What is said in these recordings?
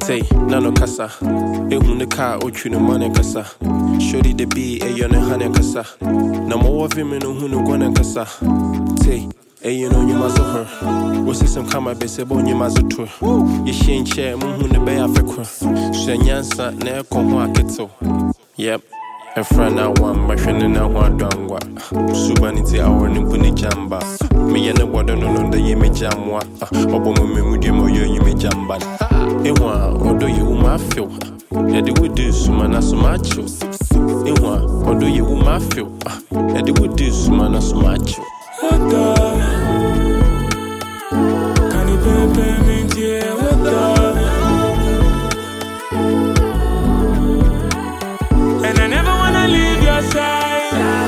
Tay, nano kasa. Ehu ne car, ochu ne money kasa. Shorty the B, yon honey kasa. Na mo of him in who no gonna kasa. Tay, you know you must her. What's some kama be se bon you must tour. You shin chair, who ne bay afekwa. Shanyansa, ne come keto. Yep. A friend I want, my friend and I want dongwa. Subanity our nimpuni jamba. Me and the water no the yeme jamwa. Obo me mudim or you me jamba. Ewa, or do you ma feel? Yet it would do sumana so macho. Ewa, or do you ma feel? Yet it would do sumana so macho. Can you pay me? And I never wanna leave your side.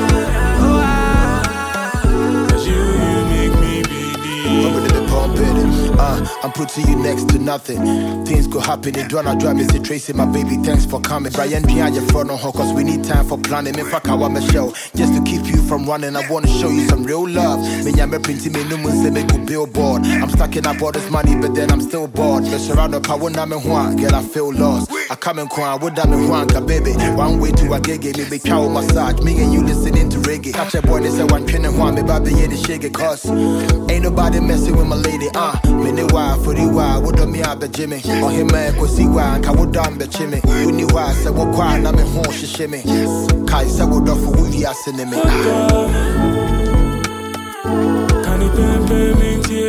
Cause you make me believe. I'm putting you next to nothing. Things could happen, it don't drive me. Say Tracy, my baby, thanks for coming. Brian, behind your front on her, cause we need time for planning. Me fuck how I'm a show. Just to keep you from running, I wanna show you some real love. Me, I'm a printing me, no one say me go billboard. I'm stacking up all this money, but then I'm still bored. The surround up, I won't me one, girl, I feel lost. I come and cry, what I'm in one, baby. One way to a gig, me be cow massage. Me and you listening to reggae. Catch a boy, they say one pin and one, me baby, yeah, the shake it, cause ain't nobody messing with my lady, Me, the wild for the wild, what do me have the Jimmy? Or him, man, go see why, I would down the chimney. You knew why I said, what quiet, I'm in home, she shimmy. Kai said, what off for we are sending me. Can you pay me?